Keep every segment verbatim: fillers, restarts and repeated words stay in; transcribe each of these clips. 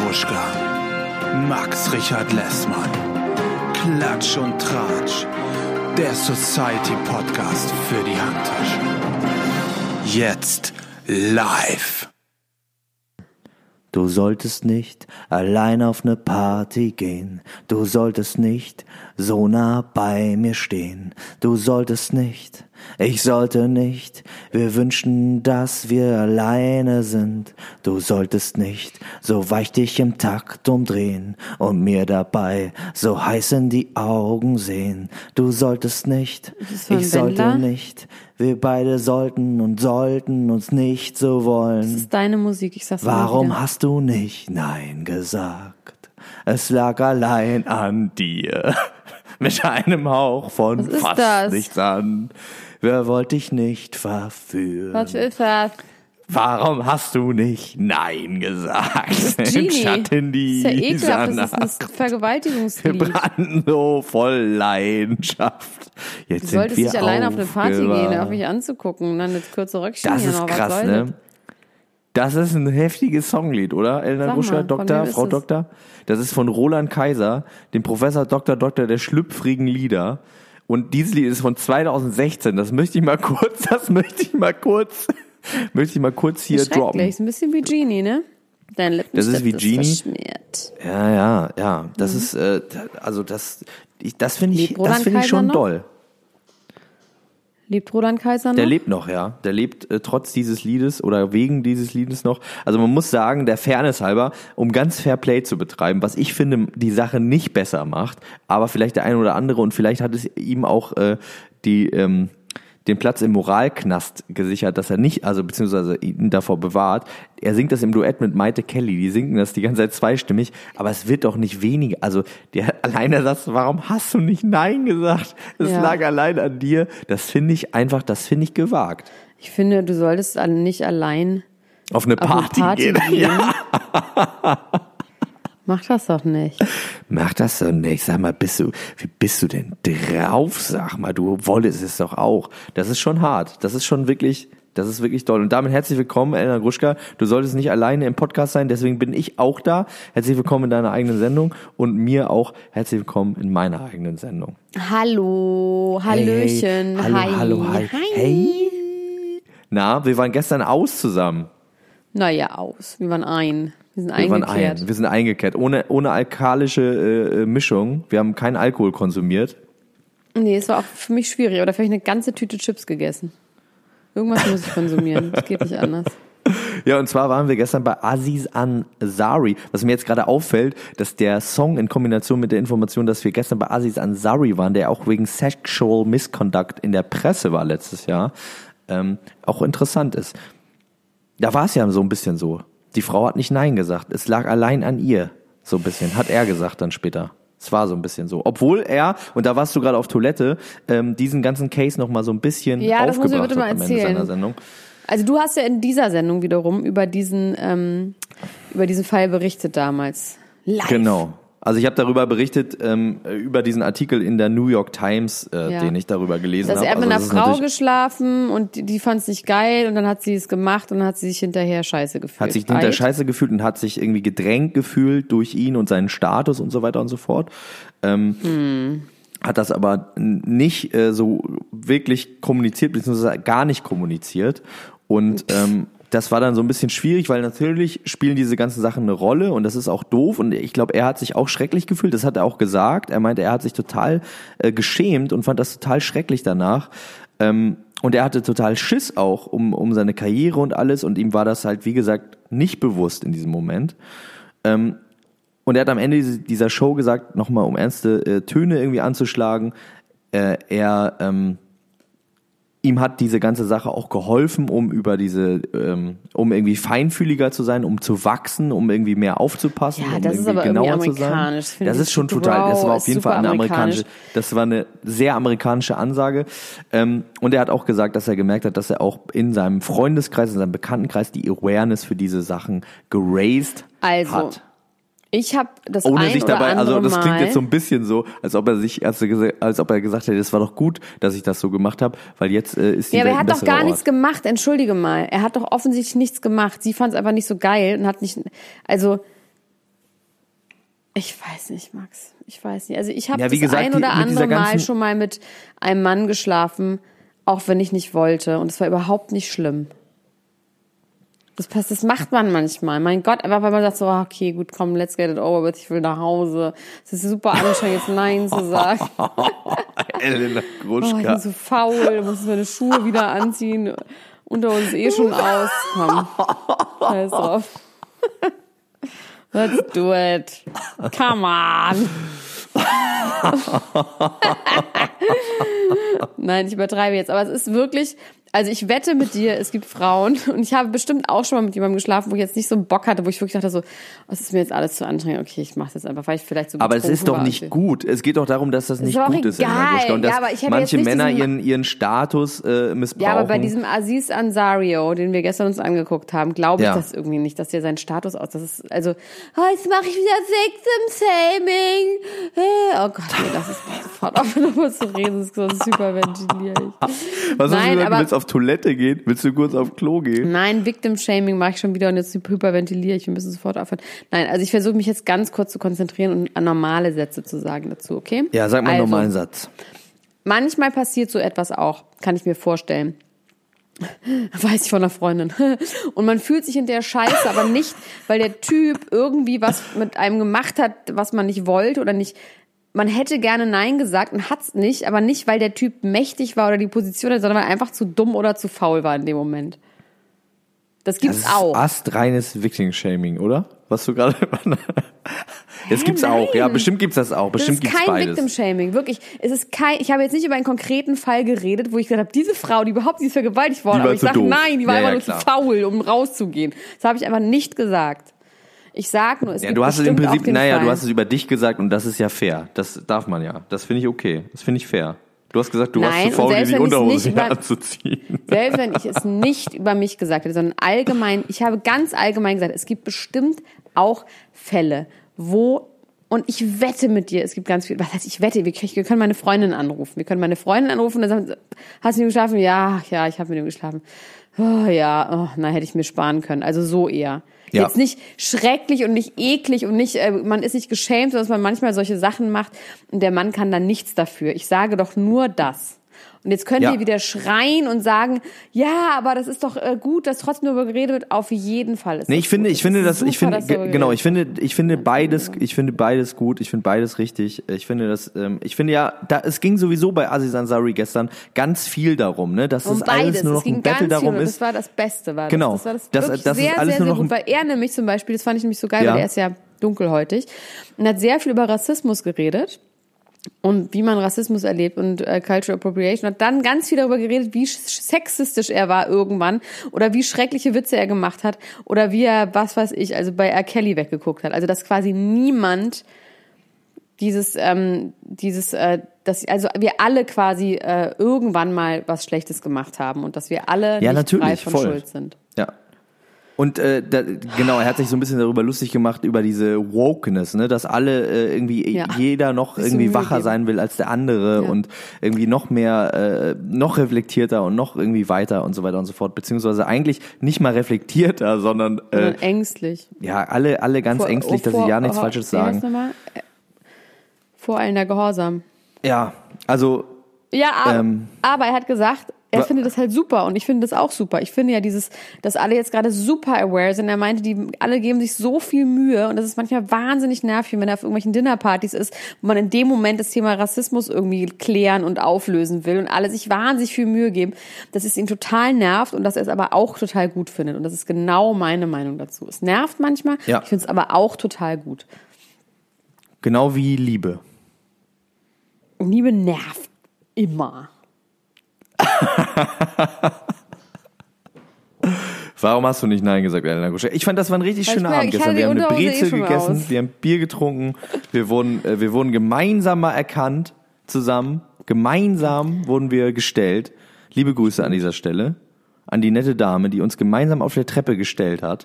Gruschka, Max Richard Lessmann, Klatsch und Tratsch, der Society-Podcast für die Handtasche. Jetzt live. Du solltest nicht allein auf ne Party gehen. Du solltest nicht so nah bei mir stehen. Du solltest nicht, ich sollte nicht. Wir wünschen, dass wir alleine sind. Du solltest nicht so weich dich im Takt umdrehen und mir dabei so heiß in die Augen sehen. Du solltest nicht, ich sollte nicht. Wir beide sollten und sollten uns nicht so wollen. Das ist deine Musik, ich sag's dir. Warum hast du nicht Nein gesagt? Es lag allein an dir. Mit einem Hauch von fast das? nichts an. Wer wollte dich nicht verführen? Was ist das? Warum hast du nicht Nein gesagt? Das ist Genie. Schatten die das ist ja ekelhaft, das ist ein Vergewaltigungslied. Wir brannten so voll Leidenschaft. Jetzt du sind solltest wir nicht alleine auf eine Party aufgewacht. gehen, auf mich anzugucken und dann jetzt kurze Röckchen Das hier ist noch. krass, was ne? Das ist ein heftiges Songlied, oder? Elena Gruschka, Doktor, Frau Doktor? Das ist von Roland Kaiser, dem Professor Doktor Doktor der schlüpfrigen Lieder. Und dieses Lied ist von zweitausendsechzehn. Das möchte ich mal kurz, das möchte ich mal kurz, möchte ich mal kurz hier droppen. Ist ein bisschen wie Genie, ne? Dein Lippenstift das ist wie Genie. Ist verschmiert. Ja, ja, ja. Das mhm. ist, äh, also das, ich, das finde ich, Lebt das finde ich schon noch? doll. Lebt Roland Kaiser noch? Der lebt noch, ja. Der lebt äh, trotz dieses Liedes oder wegen dieses Liedes noch. Also man muss sagen, der Fairness halber, um ganz Fair Play zu betreiben, was ich finde, die Sache nicht besser macht, aber vielleicht der eine oder andere und vielleicht hat es ihm auch äh, die ähm, den Platz im Moralknast gesichert, dass er nicht, also beziehungsweise ihn davor bewahrt. Er singt das im Duett mit Maite Kelly, die singen das die ganze Zeit zweistimmig, aber es wird doch nicht weniger. Also der alleine Satz, warum hast du nicht Nein gesagt? Es ja. lag allein an dir. Das finde ich einfach, das finde ich gewagt. Ich finde, du solltest nicht allein auf eine Party, auf eine Party gehen. gehen. Ja. Mach das doch nicht. Mach das doch nicht. Sag mal, bist du, wie bist du denn drauf? Sag mal, du wolltest es doch auch. Das ist schon hart. Das ist schon wirklich, das ist wirklich toll. Und damit herzlich willkommen, Elena Gruschka. Du solltest nicht alleine im Podcast sein, deswegen bin ich auch da. Herzlich willkommen in deiner eigenen Sendung und mir auch herzlich willkommen in meiner eigenen Sendung. Hallo, Hallöchen, hey. Hallo, hi. hallo, hi. hi. Hey. Na, wir waren gestern aus zusammen. Naja, aus. Wir waren ein. Wir sind wir eingekehrt. Ein. Wir sind eingekehrt. Ohne, ohne alkalische äh, Mischung. Wir haben keinen Alkohol konsumiert. Nee, es war auch für mich schwierig. Oder vielleicht eine ganze Tüte Chips gegessen. Irgendwas muss ich konsumieren. Das geht nicht anders. Ja, und zwar waren wir gestern bei Aziz Ansari. Was mir jetzt gerade auffällt, dass der Song in Kombination mit der Information, dass wir gestern bei Aziz Ansari waren, der auch wegen Sexual Misconduct in der Presse war letztes Jahr, ähm, auch interessant ist. Da war es ja so ein bisschen so. Die Frau hat nicht Nein gesagt. Es lag allein an ihr. So ein bisschen. Hat er gesagt dann später. Es war so ein bisschen so. Obwohl er, und da warst du gerade auf Toilette, ähm, diesen ganzen Case noch mal so ein bisschen ja, das muss ich aufgebracht bitte mal hat am erzählen. Ende seiner Sendung. Also du hast ja in dieser Sendung wiederum über diesen, ähm, über diesen Fall berichtet damals. Live. Genau. Also ich habe darüber berichtet, ähm, über diesen Artikel in der New York Times, äh, ja. den ich darüber gelesen habe. Also er hat also mit einer Frau geschlafen und die, die fand es nicht geil und dann hat sie es gemacht und dann hat sie sich hinterher scheiße gefühlt. Hat sich hinterher scheiße gefühlt und hat sich irgendwie gedrängt gefühlt durch ihn und seinen Status und so weiter und so fort. Ähm, hm. Hat das aber nicht äh, so wirklich kommuniziert, beziehungsweise gar nicht kommuniziert. Und ähm, das war dann so ein bisschen schwierig, weil natürlich spielen diese ganzen Sachen eine Rolle und das ist auch doof und ich glaube, er hat sich auch schrecklich gefühlt, das hat er auch gesagt, er meinte, er hat sich total äh, geschämt und fand das total schrecklich danach ähm, und er hatte total Schiss auch um um seine Karriere und alles und ihm war das halt, wie gesagt, nicht bewusst in diesem Moment ähm, und er hat am Ende dieser Show gesagt, nochmal um ernste äh, Töne irgendwie anzuschlagen, äh, er ähm, ihm hat diese ganze Sache auch geholfen, um über diese, ähm, um irgendwie feinfühliger zu sein, um zu wachsen, um irgendwie mehr aufzupassen, ja, um das irgendwie ist aber genauer irgendwie zu sein. amerikanisch. Das ist schon total, das war auf jeden Fall eine amerikanische, das war eine sehr amerikanische Ansage. Ähm, und er hat auch gesagt, dass er gemerkt hat, dass er auch in seinem Freundeskreis, in seinem Bekanntenkreis die Awareness für diese Sachen geraced also. hat. Ich habe das Ohne ein sich oder dabei, andere also das klingt Mal, jetzt so ein bisschen so, als ob er sich, als ob er gesagt hätte, es war doch gut, dass ich das so gemacht habe, weil jetzt äh, ist die ja, aber Welt er hat ein doch gar Ort. nichts gemacht. Entschuldige mal, er hat doch offensichtlich nichts gemacht. Sie fand es einfach nicht so geil und hat nicht, also Ich weiß nicht, Max. Ich weiß nicht. Also ich habe Ja, wie das gesagt, ein die- oder mit dieser andere Mal ganzen- schon mal mit einem Mann geschlafen, auch wenn ich nicht wollte. Und es war überhaupt nicht schlimm. Das passt, das macht man manchmal. Mein Gott, einfach weil man sagt so, ah, okay, gut, komm, let's get it over with, ich will nach Hause. Es ist super anstrengend, jetzt Nein zu sagen. Elena Oh, ich bin Gruschka. so faul, ich muss meine Schuhe wieder anziehen. Unter uns ist eh schon aus. Komm, scheiß drauf. Let's do it. Come on. Nein, ich übertreibe jetzt, aber es ist wirklich, also ich wette mit dir, es gibt Frauen und ich habe bestimmt auch schon mal mit jemandem geschlafen, wo ich jetzt nicht so einen Bock hatte, wo ich wirklich dachte so, oh, das ist mir jetzt alles zu anstrengend, okay, ich mache das einfach, weil ich vielleicht so Aber es ist doch war. nicht gut. Es geht doch darum, dass das nicht doch gut ist, Elena egal. Gruschka. Und dass Ja, aber ich hätte manche jetzt nicht Männer diesen- ihren, ihren Status äh, missbrauchen. Ja, aber bei diesem Aziz Ansari, den wir gestern uns angeguckt haben, glaube ich Ja. das irgendwie nicht, dass der seinen Status aus, das ist, also, oh, jetzt mache ich wieder Victim-Shaming. Oh Gott, nee, das ist nicht sofort auf, darüber zu reden, sonst hyperventiliere ich. Was hast Nein, du gesagt? aber- Du willst auf Toilette gehen? Willst du kurz auf Klo gehen? Nein, Victim-Shaming mache ich schon wieder und jetzt hyperventiliere ich, wir müssen sofort aufhören. Nein, also ich versuche mich jetzt ganz kurz zu konzentrieren und an normale Sätze zu sagen dazu, okay? Ja, sag mal also, einen normalen Satz. Manchmal passiert so etwas auch, kann ich mir vorstellen. Weiß ich von einer Freundin. Und man fühlt sich in der Scheiße, aber nicht, weil der Typ irgendwie was mit einem gemacht hat, was man nicht wollte oder nicht. Man hätte gerne Nein gesagt und hat's nicht, aber nicht, weil der Typ mächtig war oder die Position hat, sondern weil er einfach zu dumm oder zu faul war in dem Moment. Das Das gibt's ist auch. astreines Victim-Shaming, oder? Was du gerade... Das gibt's nein. auch. Ja, bestimmt gibt's das auch. Das Bestimmt ist gibt's kein beides. Victim-Shaming, wirklich. Es ist kein, ich habe jetzt nicht über einen konkreten Fall geredet, wo ich gesagt habe, diese Frau, die überhaupt nicht vergewaltigt worden, Die war aber ich zu sage, doof. nein, die war Ja, einfach ja, nur klar. zu faul, um rauszugehen. Das habe ich einfach nicht gesagt. Ich sag nur, es Ja, gibt du hast es im bestimmt auch Prinzip, den naja, Fall. du hast es über dich gesagt und das ist ja fair. Das darf man ja. Das finde ich okay. Das finde ich fair. Du hast gesagt, du Nein, warst zu und faul, dir selbst die wenn ich's Unterhose nicht wieder über- anzuziehen. Selbst wenn ich es nicht über mich gesagt hätte, sondern allgemein, ich habe ganz allgemein gesagt, es gibt bestimmt auch Fälle, wo, und ich wette mit dir, es gibt ganz viel, was heißt, ich wette, wir, wir können meine Freundin anrufen. Wir können meine Freundin anrufen und dann sagen, hast du mit ihm geschlafen? Ja, ja, ich habe mit ihm geschlafen. Oh, ja, oh, na, hätte ich mir sparen können. Also so eher. Ja. Jetzt nicht schrecklich und nicht eklig und nicht, äh, man ist nicht geschämt, dass man manchmal solche Sachen macht und der Mann kann dann nichts dafür. Ich sage doch nur das. Und jetzt könnt Ja. ihr wieder schreien und sagen, ja, aber das ist doch äh, gut, dass trotzdem darüber geredet wird. Auf jeden Fall ist Nee, das ich finde, gut. ich Es finde ist das, ich super, finde, dass darüber ge- genau, ich geredet finde, ich finde beides, ich finde beides gut, ich finde beides richtig. Ich finde das, ähm, ich finde ja, da, es ging sowieso bei Aziz Ansari gestern ganz viel darum, ne, dass wird. das Um beides. alles nur noch es ging ein Battle ganz viel, darum und ist. das war das Beste. War das. Genau. Das war das, Das- wirklich das ist sehr, alles sehr, nur sehr noch gut. ein- Weil er nämlich zum Beispiel, das fand ich nämlich so geil, Ja. weil er ist ja dunkelhäutig und hat sehr viel über Rassismus geredet. Und wie man Rassismus erlebt und äh, Cultural Appropriation. Hat dann ganz viel darüber geredet, wie sexistisch er war irgendwann oder wie schreckliche Witze er gemacht hat oder wie er, was weiß ich, also bei R. Kelly weggeguckt hat. Also dass quasi niemand dieses, ähm, dieses, äh, dass also wir alle quasi äh, irgendwann mal was Schlechtes gemacht haben und dass wir alle Ja, nicht natürlich, frei von voll. Schuld sind. Ja. Und äh, da, genau, er hat sich so ein bisschen darüber lustig gemacht, über diese Wokeness, ne, dass alle äh, irgendwie, Ja. jeder noch Bisschen irgendwie Mühe wacher geben. sein will als der andere Ja. und irgendwie noch mehr, äh, noch reflektierter und noch irgendwie weiter und so weiter und so fort. Beziehungsweise eigentlich nicht mal reflektierter, sondern äh, Sondern ängstlich. ja, alle, alle ganz Vor- ängstlich, dass vor- sie ja nichts oh, Falsches wie heißt sagen. nochmal? Äh, Voreilender Gehorsam. Ja, also Ja, aber, Ähm, aber er hat gesagt, er wa- findet das halt super und ich finde das auch super. Ich finde ja dieses, dass alle jetzt gerade super aware sind. Er meinte, die alle geben sich so viel Mühe und das ist manchmal wahnsinnig nervig, wenn er auf irgendwelchen Dinnerpartys ist, wo man in dem Moment das Thema Rassismus irgendwie klären und auflösen will und alle sich wahnsinnig viel Mühe geben, dass es ihn total nervt und dass er es aber auch total gut findet. Und das ist genau meine Meinung dazu. Es nervt manchmal, Ja. ich finde es aber auch total gut. genau wie Liebe. Und Liebe nervt immer. Warum hast du nicht Nein gesagt, Elena Gruschka? Ich fand, das war ein richtig Weil ich schöner mir- Abend ich gestern. hatte Wir die haben eine Unterhose eh Brezel schon gegessen, aus. wir haben Bier getrunken, wir wurden, äh, wir wurden gemeinsam mal erkannt, zusammen. Gemeinsam wurden wir gestellt. Liebe Grüße an dieser Stelle an die nette Dame, die uns gemeinsam auf der Treppe gestellt hat.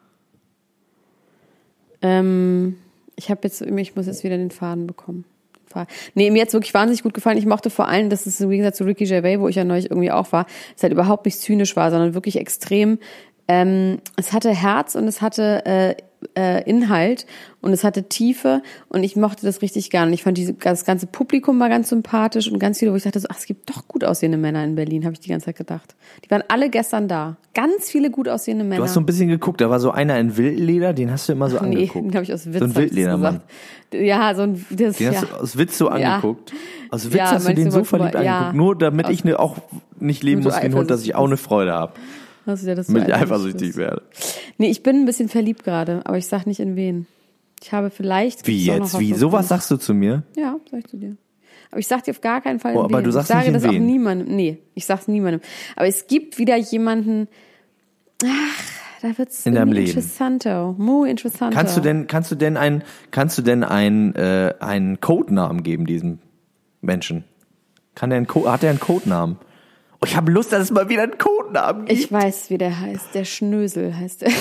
Ähm, ich habe jetzt, ich muss jetzt wieder den Faden bekommen. Faden. Nee, mir hat's wirklich wahnsinnig gut gefallen. Ich mochte vor allem, dass es im Gegensatz zu Ricky Gervais, wo ich ja neulich irgendwie auch war, es halt überhaupt nicht zynisch war, sondern wirklich extrem, ähm, es hatte Herz und es hatte äh, äh, Inhalt und es hatte Tiefe und ich mochte das richtig gerne. Und ich fand diese, das ganze Publikum war ganz sympathisch und ganz viele, wo ich dachte so, ach, es gibt doch gut aussehende Männer in Berlin, habe ich die ganze Zeit gedacht. Die waren alle gestern da. Ganz viele gut aussehende Männer. Du hast so ein bisschen geguckt, da war so einer in Wildleder, den hast du immer so ach, nee, angeguckt. den habe ich aus Witz so ein Wildledermann. Ja, so ein das, Den ja. hast du aus Witz so Ja. angeguckt. Aus Witz Ja, hast du meinst den du, so wolltest du verliebt mal- ja. angeguckt, nur damit Aus- ich ne, auch nicht leben Nur muss so wie ein Hund, dass ich auch eine Freude habe. Hast du ja das so Damit ich eifersüchtig eifersüchtig bist. werde. Nee, ich bin ein bisschen verliebt gerade, aber ich sag nicht in wen. Ich habe vielleicht... Wie gibt's auch noch jetzt? was, Wie? was Sowas kommt. sagst du zu mir? Ja, sag ich zu dir. Aber ich sag dir auf gar keinen Fall in Oh, aber wen. du sagst ich sage nicht in das auch wen. niemandem. Nee, ich sag's niemandem. Aber es gibt wieder jemanden... Ach, da wird's In deinem irgendwie Leben. interessanter. Muy interessanter. Kannst du denn, kannst du denn ein, kannst du denn ein, äh, einen Codenamen geben diesem Menschen? Kann der einen Co- hat er einen Codenamen? Oh, ich habe Lust, dass es mal wieder einen Codenamen gibt. Ich weiß, wie der heißt. Der Schnösel heißt der.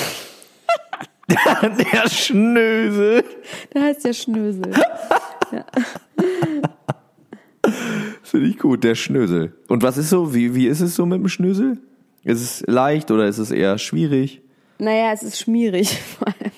Der Schnösel. Der heißt der Schnösel. Finde ich gut, der Schnösel. Und was ist so, wie, wie ist es so mit dem Schnösel? Ist es leicht oder ist es eher schwierig? Naja, es ist schmierig. Vor allem.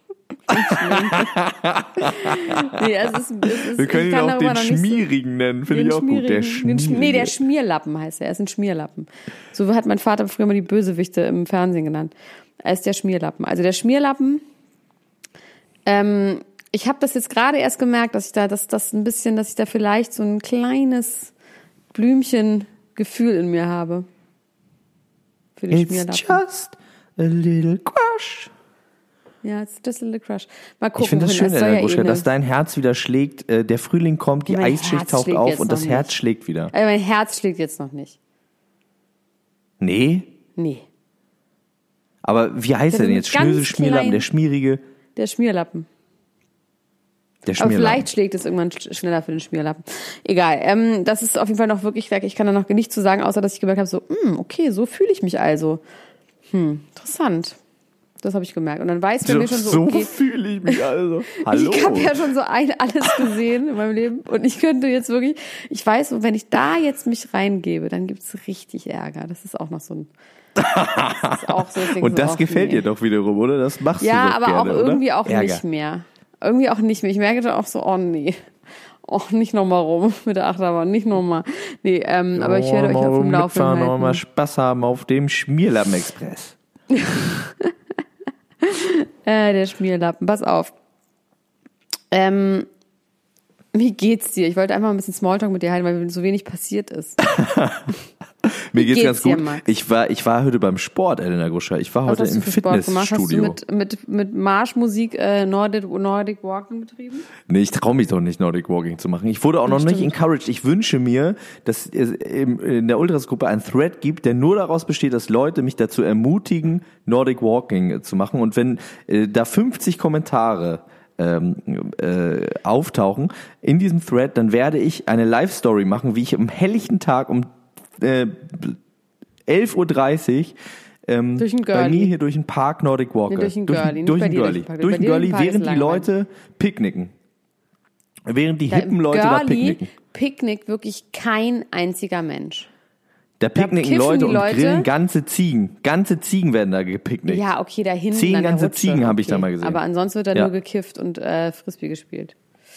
nee, es ist, es ist, Wir können ich ihn kann auch darüber den noch nicht so- Schmierigen nennen, finde Den ich auch gut. Der Schmierigen, den Sch- Schmierige. Nee, der Schmierlappen heißt er. Er ist ein Schmierlappen. So hat mein Vater früher immer die Bösewichte im Fernsehen genannt. Er ist der Schmierlappen. Also der Schmierlappen, ähm, ich habe das jetzt gerade erst gemerkt, dass ich da, dass das ein bisschen, dass ich da vielleicht so ein kleines Blümchengefühl in mir habe. Für die It's Schmierlappen. just a little crush. Ja, it's just a little crush. Mal gucken, Ich finde das wohin. schön, Es soll Elena ja eh Gruschka, eine- dass dein Herz wieder schlägt. Äh, Der Frühling kommt, die Ja, mein Eisschicht Herz taucht schlägt auf jetzt und das noch Herz nicht. schlägt wieder. Also mein Herz schlägt jetzt noch nicht. Nee? Nee. Aber wie heißt Das er denn ist jetzt? ein ganz Schnösel, Schmierlappen, klein- der Schmierige, Der Schmierlappen. der Aber Schmierlappen. vielleicht schlägt es irgendwann sch- schneller für den Schmierlappen. Egal. Ähm, das ist auf jeden Fall noch wirklich, ich kann da noch nichts zu sagen, außer dass ich gemerkt habe, so, hm, okay, so fühle ich mich also. Hm, interessant. Das habe ich gemerkt. Und dann weiß ich so mir schon so, so okay, fühle ich mich also. Hallo. ich habe ja schon so ein, alles gesehen in meinem Leben und ich könnte jetzt wirklich, ich weiß, so, wenn ich da jetzt mich reingebe, dann gibt's richtig Ärger. Das ist auch noch so ein, das ist auch so, deswegen Und so, das ach, gefällt nee. dir doch wiederum, oder? Das machst Ja, du doch aber gerne, auch irgendwie oder? auch Ärger. nicht mehr. Irgendwie auch nicht mehr. Ich merke dann auch so, oh nee. Oh, nicht nochmal rum mit der Achterbahn, nicht nochmal. Nee, ähm, aber ich werde euch auf dem Laufenden Noch mal halten. Spaß haben auf dem Schmierlappen-Express. Äh, der Schmierlappen, pass auf. Ähm, wie geht's dir? Ich wollte einfach ein bisschen Smalltalk mit dir halten, weil so wenig passiert ist. Mir geht's, geht's ganz dir, gut. Max? Ich war, ich war heute beim Sport, Elena Gruschka. Ich war Was heute hast du im für Sport gemacht? Hast du Fitnessstudio. mit, mit, mit Marschmusik äh, Nordic, Nordic Walking betrieben? Nee, ich traue mich doch nicht, Nordic Walking zu machen. Ich wurde auch noch Stimmt. nicht encouraged. Ich wünsche mir, dass es im- in der Ultras-Gruppe einen Thread gibt, der nur daraus besteht, dass Leute mich dazu ermutigen, Nordic Walking zu machen. Und wenn äh, da fünfzig Kommentare ähm, äh, auftauchen in diesem Thread, dann werde ich eine Live-Story machen, wie ich am helllichten Tag um äh, elf Uhr dreißig ähm, Durch den bei Girlie. mir hier durch den Park Nordic Walker. Nee, durch den durch, Girlie, nicht durch bei den dir durch Girlie. den Park. Durch Bei den dir durch Girlie, den Park ist während die langweilig. Leute picknicken. Während die Da hippen im Leute da Girlie picknicken. picknickt wirklich kein einziger Mensch. Da picknicken kiffen Leute die und Leute. grillen ganze Ziegen. Ganze Ziegen werden da gepicknickt. Ja, okay, da hinten Zehn an der ganze Rutsche, Ziegen habe ich okay. da mal gesehen. Aber ansonsten wird da Ja. nur gekifft und äh, Frisbee gespielt.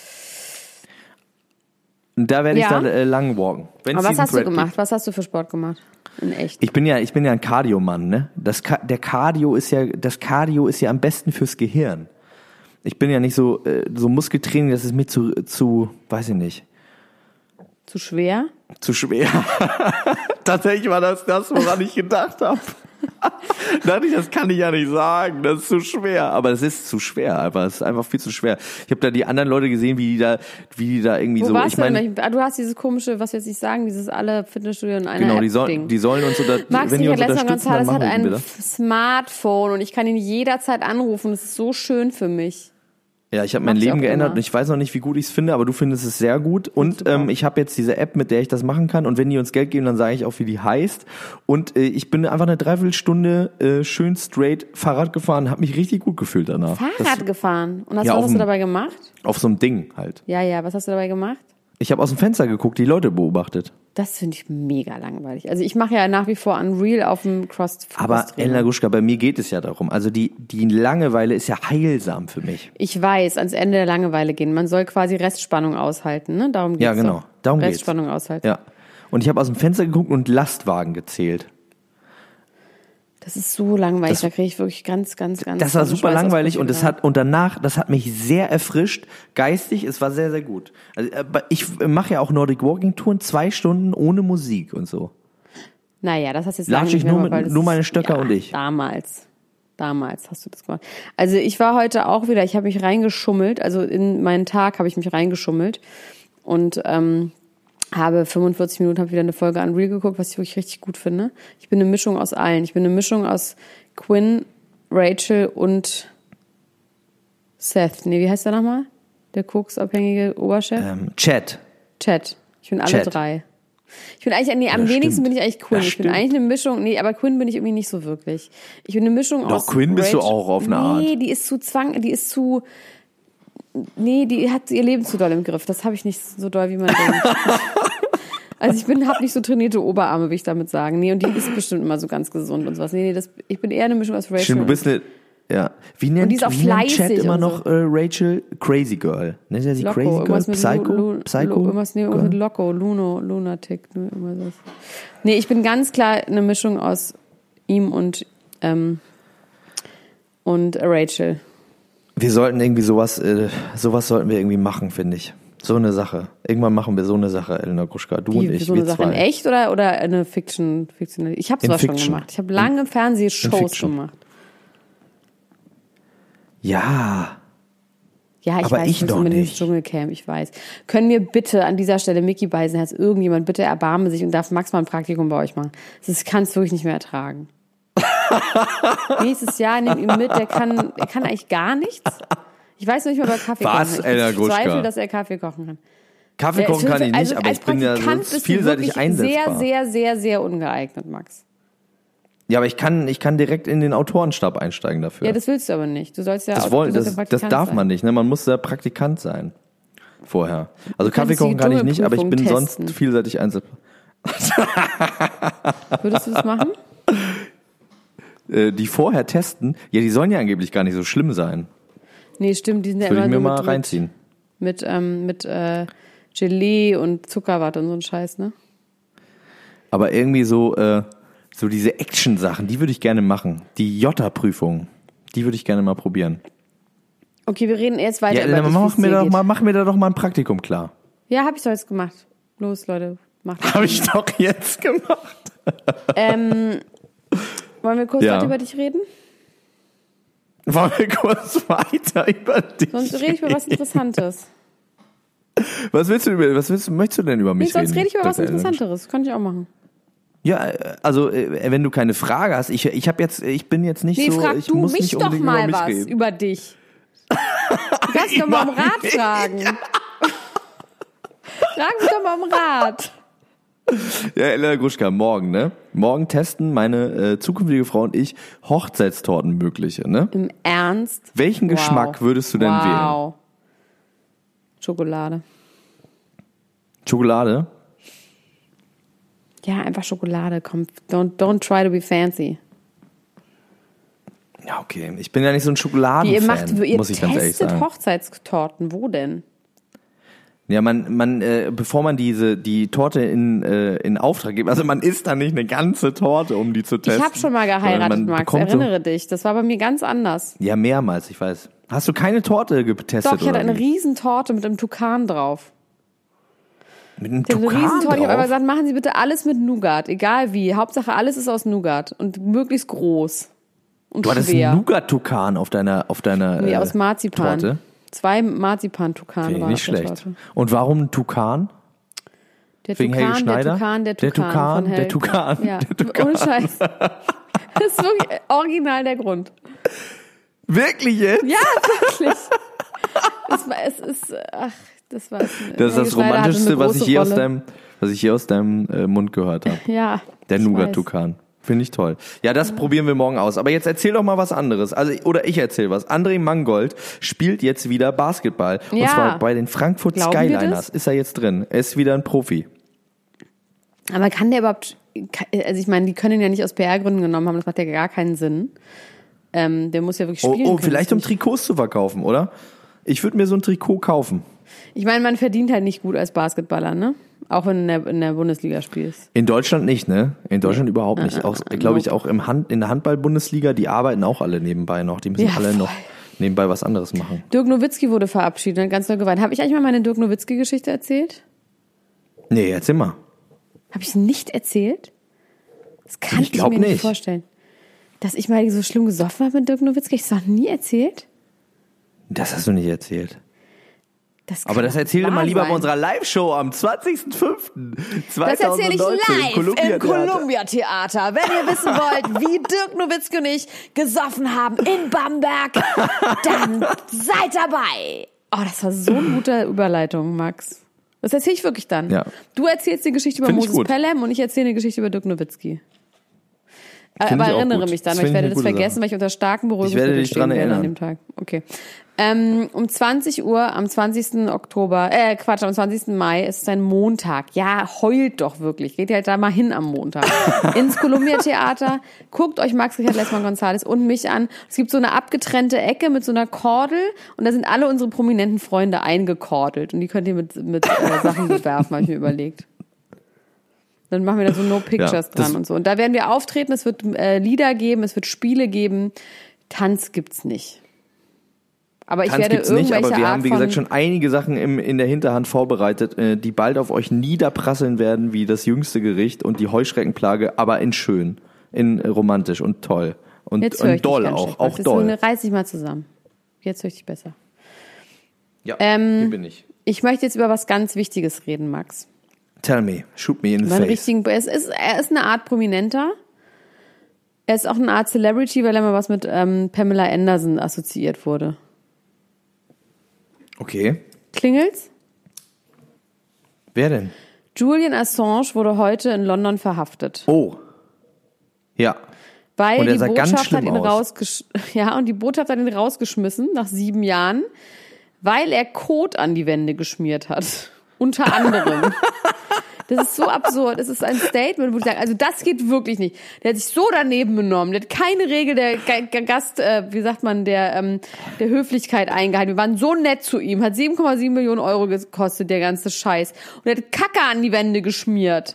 Und da werde ich Ja. dann äh, lang walken. Wenn's Aber was diesen hast du Thread gemacht? gibt. Was hast du für Sport gemacht? In echt. Ich bin ja, ich bin ja ein Cardio-Mann, ne? Das, Ka- der Cardio ist ja, das Cardio ist ja am besten fürs Gehirn. Ich bin ja nicht so, äh, so Muskeltraining, das ist mir zu, zu, weiß ich nicht, Zu schwer? zu schwer. Tatsächlich war das das, woran ich gedacht habe. Dachte ich, das kann ich ja nicht sagen, das ist zu schwer. Aber es ist zu schwer, einfach, es ist einfach viel zu schwer. Ich habe da die anderen Leute gesehen, wie die da, wie die da irgendwie Wo so, warst ich du denn? meine, Ah, du hast dieses komische, was wir jetzt nicht sagen, dieses alle Fitnessstudio in einer genau, App die, soll, Ding. die sollen uns unter, Max wenn die uns Richard Lessmann unterstützen, dann González hat machen wir ein bitte. Smartphone und ich kann ihn jederzeit anrufen. Das ist so schön für mich. Ja, ich habe mein Mach ich Leben auch geändert immer. und ich weiß noch nicht, wie gut ich es finde, aber du findest es sehr gut. Und super. ähm, ich habe jetzt diese App, mit der ich das machen kann. Und wenn die uns Geld geben, dann sage ich auch, wie die heißt. Und äh, ich bin einfach eine Dreiviertelstunde äh, schön straight Fahrrad gefahren, habe mich richtig gut gefühlt danach. Fahrrad gefahren. Und hast Ja, was auf hast du dem- dabei gemacht? Auf so einem Ding halt. Ja, ja. Was hast du dabei gemacht? Ich habe aus dem Fenster geguckt, die Leute beobachtet. Das finde ich mega langweilig. Also ich mache ja nach wie vor Unreal auf dem Cross. Aber Elena Gruschka, bei mir geht es ja darum. Also die, die Langeweile ist ja heilsam für mich. Ich weiß, ans Ende der Langeweile gehen. Man soll quasi Restspannung aushalten, ne? Darum geht's. Ja, genau. Doch. Darum Restspannung geht's. aushalten. Ja. Und ich habe aus dem Fenster geguckt und Lastwagen gezählt. Das ist so langweilig, Das, da kriege ich wirklich ganz, ganz, ganz... Das war super langweilig und es hat und danach, das hat mich sehr erfrischt, geistig, es war sehr, sehr gut. Also ich mache ja auch Nordic Walking Touren, zwei Stunden ohne Musik und so. Naja, das hast du jetzt Latsch ich nur, mehr, mit, nur meine Stöcker ja, und ich. Damals. Damals hast du das gemacht. Also ich war heute auch wieder, ich habe mich reingeschummelt, also in meinen Tag habe ich mich reingeschummelt und ähm, habe fünfundvierzig Minuten, habe wieder eine Folge Unreal geguckt, was ich wirklich richtig gut finde. Ich bin eine Mischung aus allen. Ich bin eine Mischung aus Quinn, Rachel und Seth. Nee, wie heißt der nochmal? Der koksabhängige Oberchef? Ähm, Chad. Chad. Ich bin alle Chad. drei. Ich bin eigentlich, nee, am Ja, wenigsten stimmt. bin ich eigentlich Quinn. Ja, ich bin stimmt. eigentlich eine Mischung, nee, aber Quinn bin ich irgendwie nicht so wirklich. Ich bin eine Mischung Doch, aus Quinn bist du Rachel- auch auf eine Art. Nee, die ist zu zwang, die ist zu, nee, die hat ihr Leben zu doll im Griff. Das habe ich nicht so doll, wie man denkt. Also ich bin, habe nicht so trainierte Oberarme, will ich damit sagen. Nee, und die ist bestimmt immer so ganz gesund und sowas. Nee, nee, das, ich bin eher eine Mischung aus Rachel. Stimmt, du bist eine, ja. Wie nennt, die ist auch wie nennt Chad fleißig immer und noch so. äh, Rachel? Crazy Girl. Nennt er sie Loco, Crazy Girl? irgendwas mit Psycho? Lu, Lu, Psycho? Lu, irgendwas, nee, irgendwas mit Girl? Loco, Luno, Lunatic. Ne, irgendwas. Nee, ich bin ganz klar eine Mischung aus ihm und, ähm, und Rachel. Wir sollten irgendwie sowas, äh, sowas sollten wir irgendwie machen, finde ich. So eine Sache. Irgendwann machen wir so eine Sache, Elena Gruschka. Du Wie, und ich, so eine wir Sache zwei. in echt oder, oder eine Fiction? Fiktionelle? Ich habe In sowas schon Fiction. gemacht. Ich habe lange In Fernsehshows Fiction. gemacht. Ja. Ja, ich Aber weiß, ich ich muss doch unbedingt ins nicht. Dschungelcamp, ich weiß. Können wir bitte an dieser Stelle, Micky Beisenherz, irgendjemand bitte erbarme sich und darf Max mal ein Praktikum bei euch machen? Das kann es wirklich nicht mehr ertragen. Nächstes Jahr nehmt ihn mit, der kann, er kann eigentlich gar nichts. Ich weiß noch nicht mal über Kaffee Was, kochen. Elena Ich Gruschka? bezweifle, dass er Kaffee kochen kann. Kaffee Ja, kochen es kann wird- ich nicht, also aber als ich bin ja Praktikant so bist du vielseitig wirklich einsetzbar. sehr, sehr, sehr, sehr ungeeignet, Max. Ja, aber ich kann, ich kann direkt in den Autorenstab einsteigen dafür. Ja, das willst du aber nicht. Du sollst ja das, auch, wollen, du sollst das, ja das Praktikant darf sein. man nicht, ne? Man muss ja Praktikant sein. Vorher. Also Kaffee könntest die kochen kann ich nicht, aber ich bin Dschungelprüfung sonst testen. vielseitig einsetzbar. Würdest du das machen? Äh, die vorher testen, ja, die sollen ja angeblich gar nicht so schlimm sein. Nee, stimmt, die sind ja Das würde immer ich mir nur mal mit, reinziehen. mit, ähm, mit äh, Gelee und Zuckerwatte und so ein Scheiß, ne? Aber irgendwie so, äh, so diese Action-Sachen, die würde ich gerne machen. Die Jota-Prüfung, die würde ich gerne mal probieren. Okay, wir reden jetzt weiter Ja, über dann dich, mach wie's mir, dir doch geht. mal, mach mir da doch mal ein Praktikum klar. Ja, hab ich doch jetzt gemacht. Los, Leute, macht das. Habe ich doch jetzt gemacht. Ähm, wollen wir kurz Ja. weiter über dich reden? Wollen wir kurz weiter über dich Sonst rede ich über was Interessantes. Was willst du über, was willst du, möchtest du denn über Nee, mich sonst reden? rede ich über was Elena? Interessanteres. Kann ich auch machen. Ja, äh, also äh, wenn du keine Frage hast, ich ich habe jetzt, ich bin jetzt nicht Nee, so, frag ich du muss mich nicht doch unbedingt mal über mich was reden. über dich. Du kannst doch mal um Rat fragen. Frag mich doch mal um Rat. Ja, Elena Gruschka, morgen, ne? Morgen testen meine äh, zukünftige Frau und ich Hochzeitstorten mögliche, ne? Im Ernst? Welchen Wow. Geschmack würdest du denn wow. wählen? Wow. Schokolade. Schokolade? Ja, einfach Schokolade. Komm, don't, don't try to be fancy. Ja, okay. Ich bin ja nicht so ein Wie Schokoladenfan, ihr macht, ihr muss ich ganz ehrlich testet sagen. Hochzeitstorten. Wo denn? Ja, man, man, äh, bevor man diese die Torte in äh, in Auftrag gibt, also man isst da nicht eine ganze Torte, um die zu testen. Ich habe schon mal geheiratet, sondern man Max. bekommt Erinnere so, dich. Das war bei mir ganz anders. Ja, mehrmals, ich weiß. Hast du keine Torte getestet? Doch, ich hatte oder eine wie? Riesentorte mit einem Tukan drauf. Mit einem Ich hatte eine Tukan Riesentorte. Ich habe aber drauf? gesagt, machen Sie bitte alles mit Nougat. Egal wie. Hauptsache, alles ist aus Nougat. Und möglichst groß. Und Du hattest schwer. einen Nougat-Tukan auf deiner auf deiner Nee, äh, aus Marzipan. Torte. Zwei Marzipan-Tukane Finde ich waren nicht auf der schlecht. Torte. Und warum ein Tukan? Der Wegen Tukan, Helge der Schneider? Tukan, der Der Tukan. Tukan, von der Helge. Tukan, Ja, der Tukan. ohne Scheiß. Das ist wirklich original der Grund. Wirklich jetzt? Ja, wirklich. Es, war, es ist, ach, das war Das ist Helge das Schneider hatte Romantischste, eine was ich große je aus Rolle. deinem, was ich je aus deinem äh, Mund gehört habe. Ja. Der ich Nougat-Tukan. Finde ich toll. Ja, das ja. probieren wir morgen aus. Aber jetzt erzähl doch mal was anderes. Also, oder ich erzähl was. André Mangold spielt jetzt wieder Basketball. Ja. Und zwar bei den Frankfurt Glauben Skyliners. Ist er jetzt drin. Er ist wieder ein Profi. Aber kann der überhaupt, also ich meine, die können ihn ja nicht aus P R-Gründen genommen haben. Das macht ja gar keinen Sinn. Ähm, der muss ja wirklich spielen. Oh, oh vielleicht um Trikots zu verkaufen, oder? Ich würde mir so ein Trikot kaufen. Ich meine, man verdient halt nicht gut als Basketballer, ne? Auch wenn du in der, in der Bundesliga spielst. In Deutschland nicht, ne? In Deutschland nee. überhaupt nicht. Auch, glaube ich, auch im Hand, in der Handball-Bundesliga, die arbeiten auch alle nebenbei noch. Die müssen ja, alle voll. noch nebenbei was anderes machen. Dirk Nowitzki wurde verabschiedet und ganz doll geweint. Habe ich eigentlich mal meine Dirk Nowitzki-Geschichte erzählt? Nee, erzähl mal. Habe ich nicht erzählt? Das kann ich, ich mir nicht. nicht vorstellen. Dass ich mal so schlimm gesoffen habe mit Dirk Nowitzki. Ich habe es noch nie erzählt. Das hast du nicht erzählt. Das Aber das erzähl dir mal lieber sein. bei unserer Live-Show am zwanzigsten fünften zweitausendneunzehn. Das erzähle ich live im Columbia, im Columbia Theater. Wenn ihr wissen wollt, wie Dirk Nowitzki und ich gesoffen haben in Bamberg, dann seid dabei. Oh, das war so eine gute Überleitung, Max. Das erzähle ich wirklich dann. Ja. Du erzählst die Geschichte über Find Moses Pelham und ich erzähle die Geschichte über Dirk Nowitzki. Find Aber erinnere mich dann, weil ich werde das vergessen, Sache. weil ich unter starken Beruhigungsmitteln stehen werde an dem Tag. Okay. Ähm, um zwanzig Uhr am zwanzigsten Oktober, äh, Quatsch, am zwanzigsten Mai ist es ein Montag. Ja, heult doch wirklich. Geht halt da mal hin am Montag. Ins Columbia Theater. Guckt euch Max Richard Lessmann González und mich an. Es gibt so eine abgetrennte Ecke mit so einer Kordel und da sind alle unsere prominenten Freunde eingekordelt und die könnt ihr mit, mit äh, Sachen bewerfen, habe ich mir überlegt. Dann machen wir da so No Pictures ja, dran und so. Und da werden wir auftreten, es wird äh, Lieder geben, es wird Spiele geben. Tanz gibt's nicht. Aber ich Tanz werde gibt's irgendwelche nicht, aber wir Art haben, wie gesagt, schon einige Sachen im, in der Hinterhand vorbereitet, äh, die bald auf euch niederprasseln werden, wie das jüngste Gericht und die Heuschreckenplage, aber in schön, in romantisch und toll. Und, Jetzt und doll auch, auch doll. Jetzt reiß dich mal zusammen. Jetzt höre ich dich besser. Ja, ähm, hier bin ich. Ich möchte jetzt über was ganz Wichtiges reden, Max. Tell me, shoot me in the face. Richtigen, es ist, er ist eine Art Prominenter. Er ist auch eine Art Celebrity, weil er mal was mit ähm, Pamela Anderson assoziiert wurde. Okay. Klingelt's? Wer denn? Julian Assange wurde heute in London verhaftet. Oh. Ja. Weil und er die sah Botschaft ganz schlimm hat ihn aus. rausgesch- ja, und die Botschaft hat ihn rausgeschmissen nach sieben Jahren, weil er Kot an die Wände geschmiert hat. Unter anderem. Das ist so absurd. Es ist ein Statement, wo ich sage, also das geht wirklich nicht. Der hat sich so daneben benommen. Der hat keine Regel der Gast, äh, wie sagt man, der ähm, der Höflichkeit eingehalten. Wir waren so nett zu ihm. Hat sieben Komma sieben Millionen Euro gekostet, der ganze Scheiß. Und er hat Kacke an die Wände geschmiert.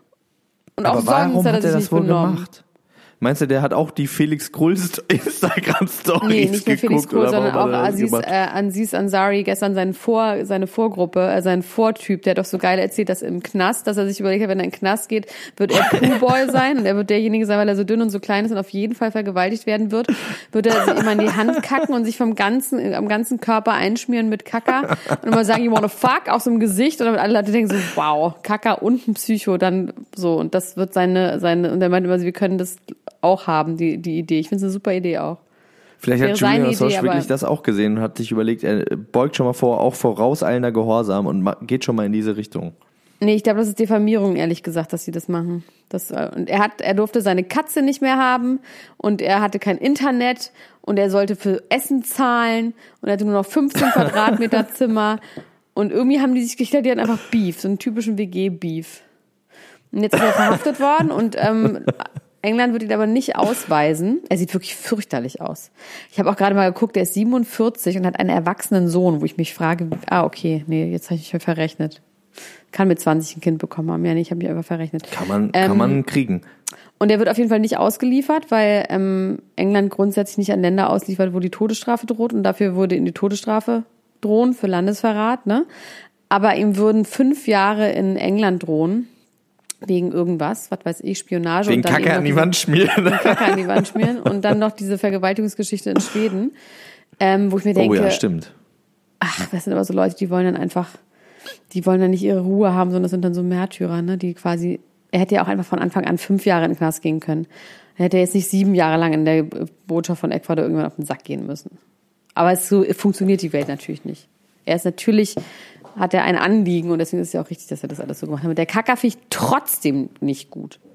Und Aber auch warum sonst hat er hat sich er das nicht wohl benommen. Gemacht? Meinst du, der hat auch die Felix Krulls Instagram-Stories Nee, nicht nur Felix Krull, sondern auch Aziz, äh, Aziz Ansari, gestern sein Vor, seine Vorgruppe, äh, sein Vortyp, der hat doch so geil erzählt, dass im Knast, dass er sich überlegt hat, wenn er in den Knast geht, wird er Crewboy sein und er wird derjenige sein, weil er so dünn und so klein ist und auf jeden Fall vergewaltigt werden wird, wird er sich immer in die Hand kacken und sich vom ganzen, am ganzen Körper einschmieren mit Kaka und immer sagen, you wanna fuck, auch so im Gesicht und damit alle Leute denken so, wow, Kaka und ein Psycho, dann so und das wird seine, seine, und er meint immer, wir können das auch haben, die, die Idee. Ich finde es eine super Idee auch. Vielleicht hat Julian Assange wirklich das auch gesehen und hat sich überlegt, er beugt schon mal vor, auch vorauseilender Gehorsam und geht schon mal in diese Richtung. Nee, ich glaube, das ist Diffamierung, ehrlich gesagt, dass sie das machen. Das, und er hat, er durfte seine Katze nicht mehr haben und er hatte kein Internet und er sollte für Essen zahlen und er hatte nur noch fünfzehn Quadratmeter Zimmer und irgendwie haben die sich geklärt, die hatten einfach Beef, so einen typischen W G-Beef. Und jetzt ist er verhaftet worden und ähm, England wird ihn aber nicht ausweisen. Er sieht wirklich fürchterlich aus. Ich habe auch gerade mal geguckt, er ist siebenundvierzig und hat einen erwachsenen Sohn, wo ich mich frage, ah, okay, nee, jetzt habe ich mich verrechnet. Kann mit zwanzig ein Kind bekommen haben. Ja, nee, ich habe mich einfach verrechnet. Kann man, ähm, kann man kriegen. Und er wird auf jeden Fall nicht ausgeliefert, weil ähm, England grundsätzlich nicht an Länder ausliefert, wo die Todesstrafe droht. Und dafür würde ihm die Todesstrafe drohen für Landesverrat. Ne? Aber ihm würden fünf Jahre in England drohen. Wegen irgendwas, was weiß ich, Spionage. Wegen und dann Kacke an die diese, Wand schmieren. Kacke an die Wand schmieren. Und dann noch diese Vergewaltigungsgeschichte in Schweden, ähm, wo ich mir denke, oh ja, stimmt. Ach, das sind aber so Leute, die wollen dann einfach, die wollen dann nicht ihre Ruhe haben, sondern das sind dann so Märtyrer, ne, die quasi, er hätte ja auch einfach von Anfang an fünf Jahre in den Knast gehen können. Er hätte jetzt nicht sieben Jahre lang in der Botschaft von Ecuador irgendwann auf den Sack gehen müssen. Aber es so funktioniert die Welt natürlich nicht. Er ist natürlich, hat er ein Anliegen und deswegen ist es ja auch richtig, dass er das alles so gemacht hat. Mit der Kacke finde ich trotzdem nicht gut.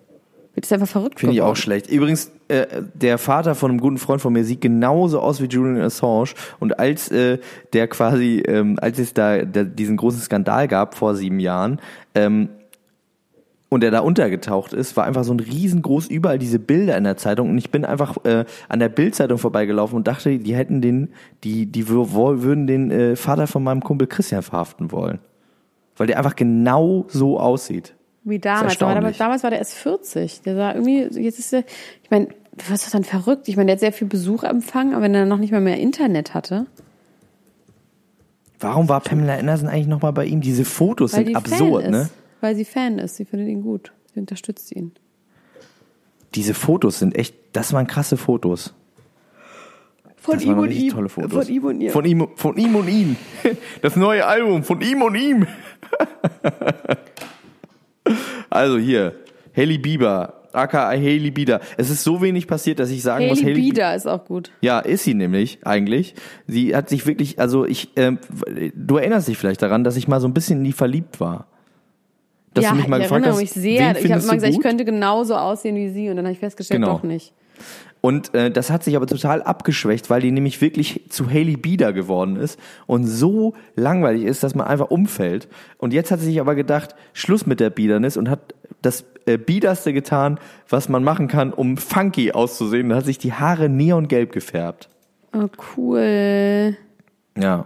Wird es einfach verrückt Finde ich geworden. auch schlecht. Übrigens, äh, der Vater von einem guten Freund von mir sieht genauso aus wie Julian Assange. Und als äh, der quasi, ähm, als es da, da diesen großen Skandal gab vor sieben Jahren, ähm, und er da untergetaucht ist, war einfach so ein riesengroß überall diese Bilder in der Zeitung. Und ich bin einfach äh, an der Bild-Zeitung vorbeigelaufen und dachte, die hätten den, die, die w- würden den äh, Vater von meinem Kumpel Christian verhaften wollen. Weil der einfach genau so aussieht. Wie damals. Aber damals, damals war der erst vierzig. Der sah irgendwie, jetzt ist der, ich meine, was ist das dann verrückt? Ich meine, der hat sehr viel Besuch empfangen, aber wenn er noch nicht mal mehr Internet hatte. Warum war Pamela Anderson eigentlich nochmal bei ihm? Diese Fotos Weil sind die absurd, Fan ne? ist. Weil sie Fan ist. Sie findet ihn gut. Sie unterstützt ihn. Diese Fotos sind echt, das waren krasse Fotos. Von das ihm waren und richtig ihm. tolle Fotos. Von ihm und ihr. Von ihm, von ihm und ihm. Das neue Album von ihm und ihm. Also hier, Hailey Bieber, aka Hailey Bieber. Es ist so wenig passiert, dass ich sagen Hailey muss, Hailey Bieber ist auch gut. Ja, ist sie nämlich eigentlich. Sie hat sich wirklich, also ich, ähm, du erinnerst dich vielleicht daran, dass ich mal so ein bisschen in die verliebt war. Dass ja, du mich mal ich gefragt erinnere hast, mich sehr. wen Ich habe findest immer du gesagt, ich gut? könnte genauso aussehen wie sie und dann habe ich festgestellt, Genau. doch nicht. Und äh, das hat sich aber total abgeschwächt, weil die nämlich wirklich zu Hailey Bieber geworden ist und so langweilig ist, dass man einfach umfällt. Und jetzt hat sie sich aber gedacht, Schluss mit der Biedernis und hat das äh, Biederste getan, was man machen kann, um funky auszusehen. Da hat sich die Haare neongelb gefärbt. Oh, cool. Ja.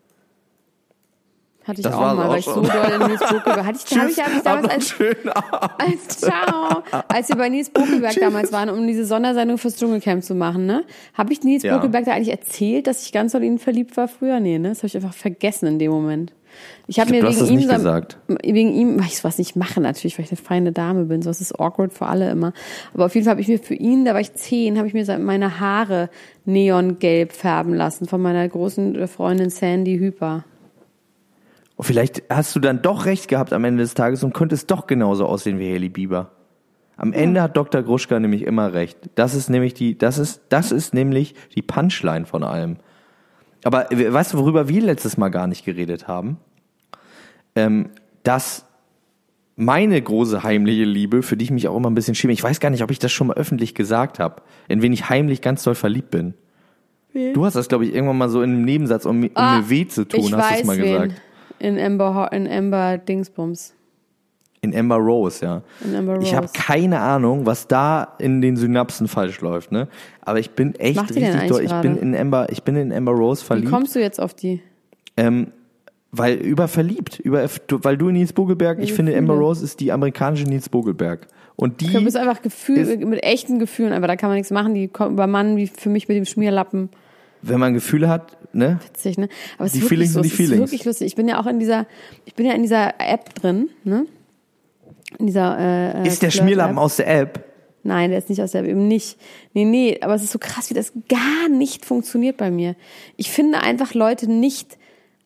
Hatte ich Das auch war's mal, auch weil ich so schon. doll in Nils Bokelberg, hatte ich, hab ich, hab ich Habt damals noch einen als, schönen Abend. als, ciao, als wir bei Nils Bokelberg damals waren, um diese Sondersendung fürs Dschungelcamp zu machen, ne, habe ich Nils Ja. Bokelberg da eigentlich erzählt, dass ich ganz doll in ihn verliebt war früher? Nee, ne, das habe ich einfach vergessen in dem Moment. Ich habe Ich mir glaub, du hast wegen das ihm nicht so, gesagt. wegen ihm, weil ich sowas nicht mache natürlich, weil ich eine feine Dame bin, sowas ist awkward für alle immer. Aber auf jeden Fall habe ich mir für ihn, da war ich zehn, habe ich mir meine Haare neongelb färben lassen von meiner großen Freundin Sandy Hüper. Und vielleicht hast du dann doch recht gehabt am Ende des Tages und könntest doch genauso aussehen wie Hailey Bieber. Am Ende hat Doktor Gruschka nämlich immer recht. Das ist nämlich die, das ist, das ist nämlich die Punchline von allem. Aber weißt du, worüber wir letztes Mal gar nicht geredet haben? Ähm, dass meine große heimliche Liebe, für die ich mich auch immer ein bisschen schäme, ich weiß gar nicht, ob ich das schon mal öffentlich gesagt habe, in wen ich heimlich ganz doll verliebt bin. Wie? Du hast das, glaube ich, irgendwann mal so in einem Nebensatz, um, um Ah, mir weh zu tun, ich hast du weiß es mal wen. gesagt. In Amber, Ho- in Amber Dingsbums. In Amber Rose, ja. In Amber Rose. Ich habe keine Ahnung, was da in den Synapsen falsch läuft, ne? Aber ich bin echt macht die denn richtig doll. eigentlich Ich bin gerade? in Amber, ich bin in Amber Rose Wie verliebt. kommst du jetzt auf die? Ähm, weil über verliebt, über du- weil du in Nils Bogelberg, ich finde Gefühle. Amber Rose ist die amerikanische Nils Bogelberg. Und die Du bist einfach Gefühl, ist- mit echten Gefühlen, aber da kann man nichts machen. Die kommen über Mann wie für mich mit dem Schmierlappen. wenn man Gefühle hat, ne? Witzig, ne? Aber es Die ist wirklich Feelings so, sind die es ist Feelings. wirklich lustig. Ich bin ja auch in dieser, ich bin ja in dieser App drin, ne? In dieser äh, Ist der Flirt-App. Schmierlappen aus der App? Nein, der ist nicht aus der App, eben nicht. Nee, nee, aber es ist so krass, wie das gar nicht funktioniert bei mir. Ich finde einfach Leute nicht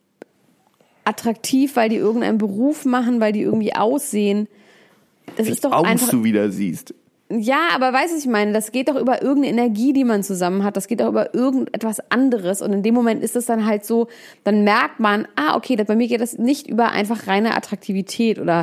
attraktiv, weil die irgendeinen Beruf machen, weil die irgendwie aussehen. Das ist doch Augen einfach. du wieder siehst. Ja, aber weißt du, was ich meine? Das geht doch über irgendeine Energie, die man zusammen hat. Das geht auch über irgendetwas anderes. Und in dem Moment ist es dann halt so, dann merkt man, ah, okay, bei mir geht das nicht über einfach reine Attraktivität oder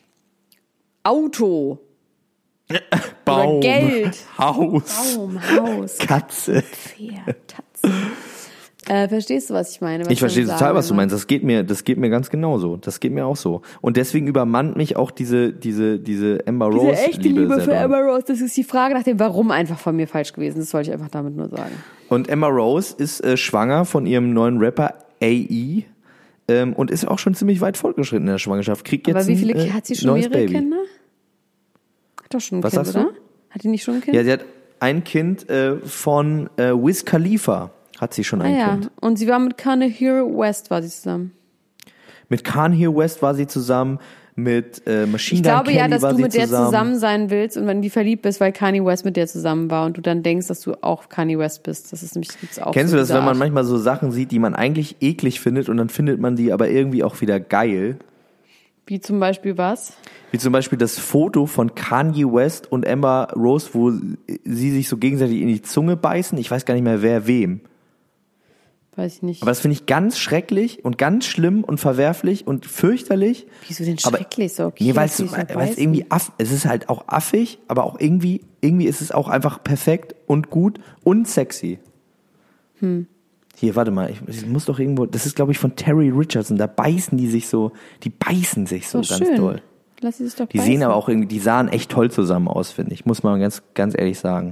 Auto. Baum, Oder Geld. Haus, Baum, Haus, Katze. Pferd, Tatze. Äh, verstehst du, was ich meine? Was Ich verstehe damit total, sagen was du will? meinst. Das geht mir, das geht mir ganz genauso. Das geht mir auch so. Und deswegen übermannt mich auch diese, diese, diese Amber Rose Diese echte Liebe, sehr für doll. Amber Rose, das ist die Frage nach dem Warum einfach von mir falsch gewesen. Das wollte ich einfach damit nur sagen. Und Amber Rose ist äh, schwanger von ihrem neuen Rapper A E ähm, und ist auch schon ziemlich weit fortgeschritten in der Schwangerschaft. Kriegt jetzt Aber wie viele, ein, äh, hat sie schon neues mehrere Baby. Kinder? Hat doch schon ein Was Kind, sagst du? oder? Hat die nicht schon ein Kind? Ja, sie hat ein Kind äh, von äh, Wiz Khalifa. Hat sie schon ah ein ja, Kind. und sie war mit Kanye West, war sie zusammen. Mit Kanye West war sie zusammen, mit äh, Machine Ich Gun glaube Kelly ja, dass war du sie mit der zusammen. zusammen sein willst und wenn du verliebt bist, weil Kanye West mit der zusammen war und du dann denkst, dass du auch Kanye West bist. Das ist nämlich, gibt's auch. Kennst so du das, diese wenn man Art. manchmal so Sachen sieht, die man eigentlich eklig findet und dann findet man die aber irgendwie auch wieder geil? Wie zum Beispiel was? Wie zum Beispiel das Foto von Kanye West und Amber Rose, wo sie sich so gegenseitig in die Zunge beißen. Ich weiß gar nicht mehr, wer wem. Weiß ich nicht. Aber das finde ich ganz schrecklich und ganz schlimm und verwerflich und fürchterlich. Wieso denn aber, schrecklich? So, okay, nee, weil es, dass die so weil es irgendwie aff, es ist halt auch affig, aber auch irgendwie, irgendwie ist es auch einfach perfekt und gut und sexy. Hm. Hier, warte mal, ich, ich muss doch irgendwo, das ist glaube ich von Terry Richardson, da beißen die sich so, die beißen sich so, so ganz schön. doll. Lass sie sich doch Die beißen. sehen aber auch irgendwie, die sahen echt toll zusammen aus, finde ich, muss man ganz, ganz ehrlich sagen.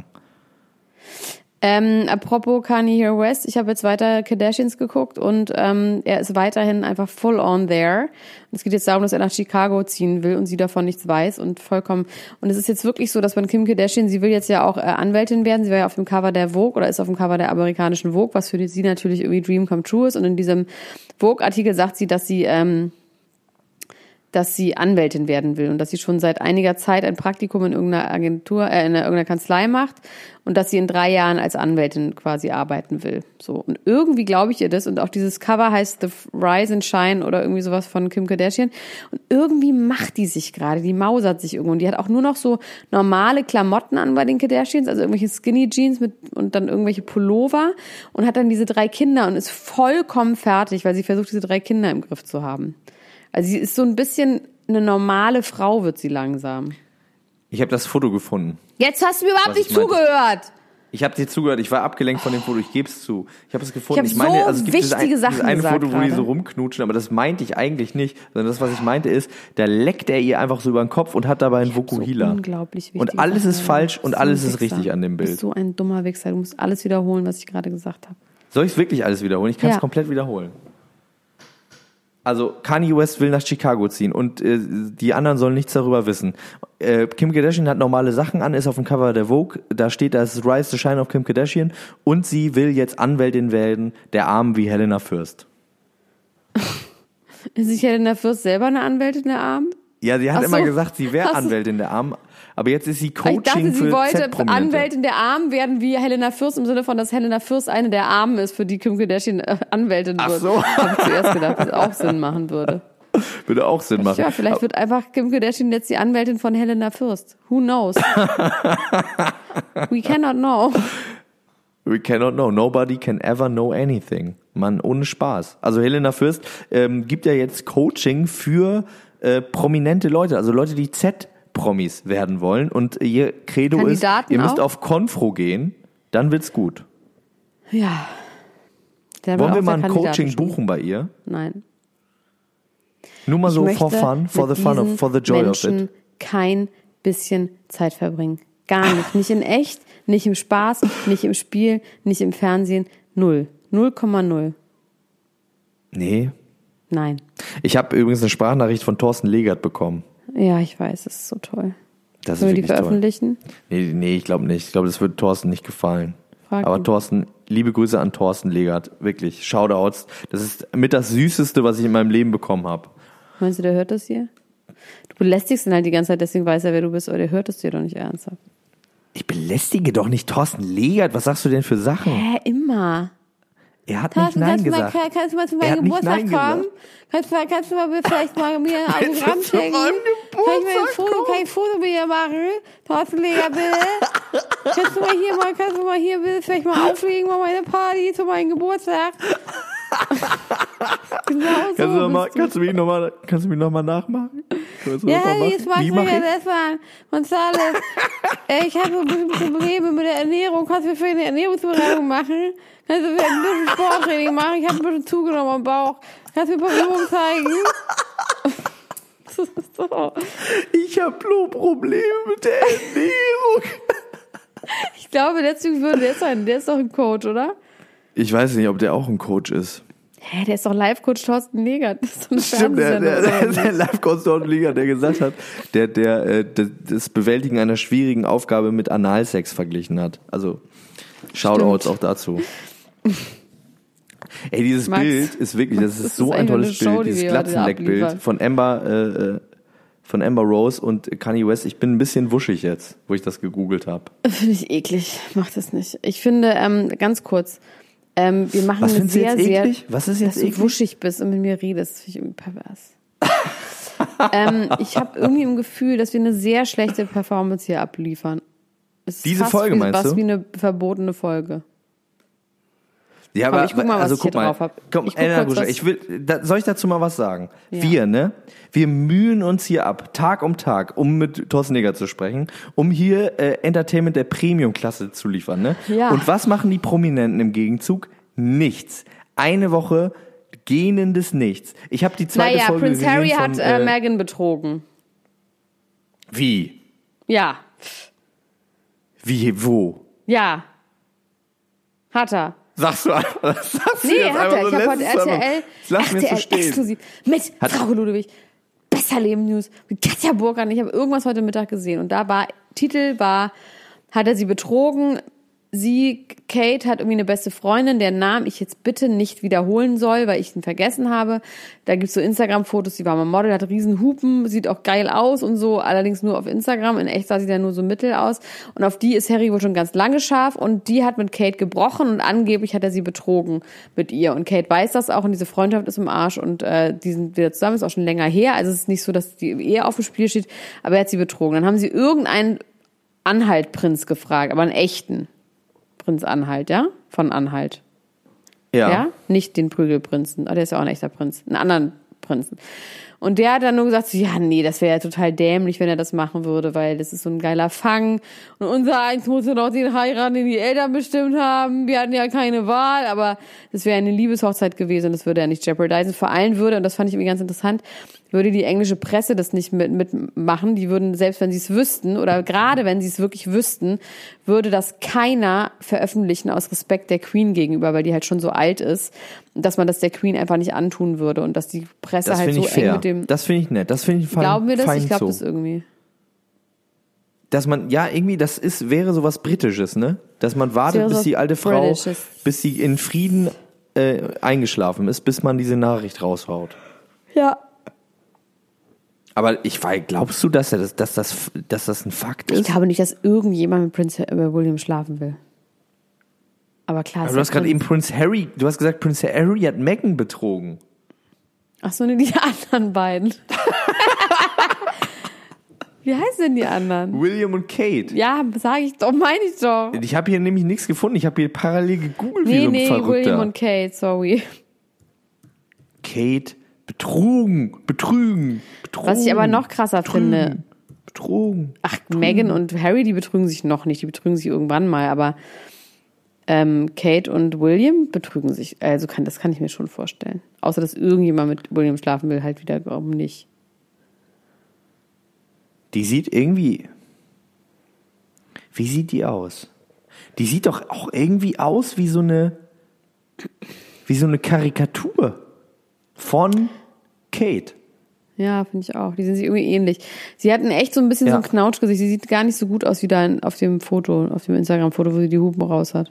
Ähm, apropos Kanye West, ich habe jetzt weiter Kardashians geguckt und ähm, er ist weiterhin einfach full on there. Und es geht jetzt darum, dass er nach Chicago ziehen will und sie davon nichts weiß und vollkommen. Und es ist jetzt wirklich so, dass bei Kim Kardashian, sie will jetzt ja auch äh, Anwältin werden. Sie war ja auf dem Cover der Vogue oder ist auf dem Cover der amerikanischen Vogue, was für die, sie natürlich irgendwie Dream come true ist. Und in diesem Vogue-Artikel sagt sie, dass sie ähm, dass sie Anwältin werden will und dass sie schon seit einiger Zeit ein Praktikum in irgendeiner Agentur, äh, in irgendeiner Kanzlei macht und dass sie in drei Jahren als Anwältin quasi arbeiten will. So. Und irgendwie glaube ich ihr das und auch dieses Cover heißt The Rise and Shine oder irgendwie sowas von Kim Kardashian und irgendwie macht die sich gerade, die mausert sich irgendwo und die hat auch nur noch so normale Klamotten an bei den Kardashians, also irgendwelche Skinny Jeans mit und dann irgendwelche Pullover und hat dann diese drei Kinder und ist vollkommen fertig, weil sie versucht, diese drei Kinder im Griff zu haben. Also sie ist so ein bisschen eine normale Frau, wird sie langsam. Ich habe das Foto gefunden. Jetzt hast du mir überhaupt Was nicht ich meinte. zugehört. Ich habe dir zugehört, ich war abgelenkt von dem Foto, ich gebe es zu. Ich habe es gefunden. Ich Ich, hab meine, so also es gibt dieses, ein, wichtige Sachen dieses eine gesagt Foto, wo die gerade. so rumknutschen, aber das meinte ich eigentlich nicht, sondern das, was ich meinte, ist, da leckt er ihr einfach so über den Kopf und hat dabei einen Vokuhila. So unglaublich wichtig. Und alles ist falsch und so alles ein ist Wichser. richtig an dem Du bist Bild. so ein dummer Wichser. Du musst alles wiederholen, was ich gerade gesagt habe. Soll ich es wirklich alles wiederholen? Ich kann es Ja. komplett wiederholen. Also Kanye West will nach Chicago ziehen und äh, die anderen sollen nichts darüber wissen. Äh, Kim Kardashian hat normale Sachen an, ist auf dem Cover der Vogue, da steht, da ist Rise to Shine of Kim Kardashian und sie will jetzt Anwältin werden, der Armen wie Helena Fürst. Ist nicht Helena Fürst selber eine Anwältin der Armen? Ja, sie hat Ach so. immer gesagt, sie wäre Ach so. Anwältin der Armen, aber jetzt ist sie Ich Coaching dachte, sie für wollte Z-Prominente. Anwältin der Armen werden wie Helena Fürst im Sinne von, dass Helena Fürst eine der Armen ist, für die Kim Kardashian äh, Anwältin Ach wird. so. Habe ich zuerst gedacht, dass auch Sinn machen würde. Würde auch Sinn machen. Ja, vielleicht wird einfach Kim Kardashian jetzt die Anwältin von Helena Fürst. Who knows? We cannot know. We cannot know. Nobody can ever know anything. Mann, ohne Spaß. Also Helena Fürst ähm, gibt ja jetzt Coaching für äh, prominente Leute, also Leute, die Z-Promis werden wollen. Und ihr Credo ist, Kandidaten ihr müsst auch? auf Konfro gehen, dann wird's gut. Ja. Der Wollen war wir auch mal der ein Coaching Kandidatenschule. buchen bei ihr? Nein. Nur mal Ich so möchte for fun, for mit the fun of, diesen for the joy Menschen of it. kein bisschen Zeit verbringen. Gar nicht. Nicht in echt, nicht im Spaß, nicht im Spiel, nicht im Fernsehen. Null. null Komma null. Nee. Nein. Ich habe übrigens eine Sprachnachricht von Thorsten Legert bekommen. Ja, ich weiß, das ist so toll. Das Sollen ist wir die wirklich toll. veröffentlichen? Nee, nee, ich glaube nicht. Ich glaube, das würde Thorsten nicht gefallen. Frag Aber ihn. Thorsten, liebe Grüße an Thorsten Legert. Wirklich, Shoutouts. Das ist mit das Süßeste, was ich in meinem Leben bekommen habe. Meinst du, der hört das hier? Du belästigst ihn halt die ganze Zeit, deswegen weiß er, wer du bist, aber der hört das dir doch nicht ernsthaft. Ich belästige doch nicht Thorsten Legert. Was sagst du denn für Sachen? Hä, immer. Er hat Thorsten, nicht Nein kannst, du mal, gesagt. kann- kannst du mal zu Er meinem hat nicht Geburtstag Nein kommen? gesagt. Kannst du, mal- kannst du mal vielleicht mal mir ein Willst du Autogramm zu schenken? meinem Kann ich mir ein Geburtstag Foto, kann ich ein Foto mit dir machen? Thorsten Leger, bitte. Kannst du mal hier mal, kannst du mal hier bitte vielleicht mal auflegen, mal meine Party zu meinem Geburtstag? Genau so Kannst du, noch mal, bist du. kannst du mich nochmal kannst du mich noch mal nachmachen? Kannst du Ja, das noch machen? jetzt machst Wie du mach mir ich? das mal. Gonzales, ey, ich habe so ein bisschen Probleme mit der Ernährung. Kannst du mir für eine Ernährungsberatung machen? Kannst du mir ein bisschen Sporttraining machen? Ich habe ein bisschen zugenommen am Bauch. Kannst du mir ein paar Übungen zeigen? So. Ich habe Probleme mit der Ernährung. Ich glaube, deswegen würde der sein. Der ist doch ein Coach, oder? Ich weiß nicht, ob der auch ein Coach ist. Hä, der ist doch Live-Coach Thorsten Legert. Das ist doch eine Stimmt, der, der, der, Fernsehsendung. der Live-Coach-Liga, der gesagt hat, der, der äh, das- das Bewältigen einer schwierigen Aufgabe mit Analsex verglichen hat. Also Shoutouts auch dazu. Ey, dieses Max, Bild ist wirklich, das Max, ist das so ist ein einfach tolles eine Show, Bild, die dieses wir heute Glatzenleckbild abliefern. von Amber, äh, äh, von Amber Rose und Kanye West. Ich bin ein bisschen wuschig jetzt, wo ich das gegoogelt habe. Finde ich eklig. Mach das nicht. Ich finde, ähm, ganz kurz, ähm, wir machen Was eine findest du sehr, jetzt sehr, eklig? Was ist jetzt dass du eklig? wuschig bist und mit mir redest. Das finde ich irgendwie pervers. ähm, ich habe irgendwie im Gefühl, dass wir eine sehr schlechte Performance hier abliefern. Es ist Diese fast Folge, wie, meinst was du? wie eine verbotene Folge. Ja, Komm, aber ich guck mal, was also ich guck hier mal, drauf hab. Komm, Ich guck Elena kurz, Gruschka, was- ich will, da, soll ich dazu mal was sagen? Ja. Wir, ne? Wir mühen uns hier ab, Tag um Tag, um mit Thorsten Neger zu sprechen, um hier äh, Entertainment der Premium-Klasse zu liefern, ne? Ja. Und was machen die Prominenten im Gegenzug? Nichts. Eine Woche gähnendes Nichts. Ich habe die zweite Naja, Folge Prince gesehen Harry von, hat äh, äh, Meghan betrogen. Wie? Ja, Wie, wo? ja. Hat er. Sagst du einfach, das sagst du Nee, jetzt hat einfach er. so, Ich habe lässt heute es einfach- R T L, Lass mir R T L so stehen. exklusiv mit Hat- Frau Ludwig. Besser Leben News mit Katja Burkhardt. Ich habe irgendwas heute Mittag gesehen und da war, Titel war, hat er sie betrogen? Sie, Kate, hat irgendwie eine beste Freundin, deren Namen ich jetzt bitte nicht wiederholen soll, weil ich ihn vergessen habe. Da gibt's so Instagram-Fotos, die war mal Model, hat riesen Hupen, sieht auch geil aus und so, allerdings nur auf Instagram. In echt sah sie dann nur so mittel aus. Und auf die ist Harry wohl schon ganz lange scharf und die hat mit Kate gebrochen und angeblich hat er sie betrogen mit ihr. Und Kate weiß das auch und diese Freundschaft ist im Arsch und äh, die sind wieder zusammen, ist auch schon länger her. Also es ist nicht so, dass die Ehe auf dem Spiel steht, aber er hat sie betrogen. Dann haben sie irgendeinen Anhalt-Prinz gefragt, aber einen echten Prinz Anhalt, ja? Von Anhalt. Ja. Ja? Nicht den Prügelprinzen. Ah, der ist ja auch ein echter Prinz. Einen anderen Prinzen. Und der hat dann nur gesagt, so, ja, nee, das wäre ja total dämlich, wenn er das machen würde, weil das ist so ein geiler Fang. Und unser Eins musste noch den heiraten, den die Eltern bestimmt haben. Wir hatten ja keine Wahl, aber das wäre eine Liebeshochzeit gewesen und das würde er nicht jeopardisen. Vor allem würde, und das fand ich irgendwie ganz interessant, würde die englische Presse das nicht mit, mitmachen. Die würden, selbst wenn sie es wüssten, oder gerade wenn sie es wirklich wüssten, würde das keiner veröffentlichen aus Respekt der Queen gegenüber, weil die halt schon so alt ist, dass man das der Queen einfach nicht antun würde und dass die Presse Das halt finde so ich fair. eng mit dem... Das finde ich nett. Das finde ich fein. Glauben wir das? Fein Ich glaube so. das irgendwie. Dass man, ja, irgendwie, das ist, wäre sowas Britisches, ne? Dass man wartet, wäre bis sowas die alte Frau, Britisches. bis sie in Frieden äh, eingeschlafen ist, bis man diese Nachricht raushaut. Ja. Aber ich weiß, glaubst du, dass, er das, dass, das, dass das ein Fakt Ich ist? glaube nicht, dass irgendjemand mit Prince William schlafen will. Aber klar, Aber ist du ja hast gerade Prinz. eben Prince Harry, du hast gesagt, Prince Harry hat Meghan betrogen. Ach so, ne, die anderen beiden. Wie heißen denn die anderen? William und Kate. Ja, sage ich doch, meine ich doch. Ich habe hier nämlich nichts gefunden. Ich habe hier parallel gegoogelt, wie Nee, so ein nee, Verrückter. William und Kate, sorry. Kate betrogen, betrügen, betrogen. Was ich aber noch krasser betrügen, finde. Betrogen. Ach, Meghan und Harry, die betrügen sich noch nicht, die betrügen sich irgendwann mal, aber ähm, Kate und William betrügen sich. Also kann, das kann ich mir schon vorstellen. Außer, dass irgendjemand mit William schlafen will, halt wiederum nicht. Die sieht irgendwie. Wie sieht die aus? Die sieht doch auch irgendwie aus wie so eine. Wie so eine Karikatur von Kate. Ja, finde ich auch. Die sind sich irgendwie ähnlich. Sie hatten echt so ein bisschen Ja. so ein Knautschgesicht. Sie sieht gar nicht so gut aus wie da in, auf dem Foto, auf dem Instagram-Foto, wo sie die Hupen raus hat.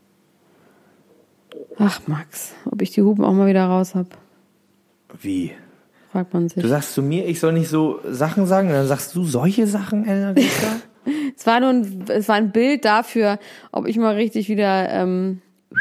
Ach, Max, ob ich die Hupen auch mal wieder raus hab, Wie? fragt man sich. Du sagst zu mir, ich soll nicht so Sachen sagen, und dann sagst du solche Sachen, Elena Gruschka? Es war nur ein, es war ein Bild dafür, ob ich mal richtig wieder, ähm,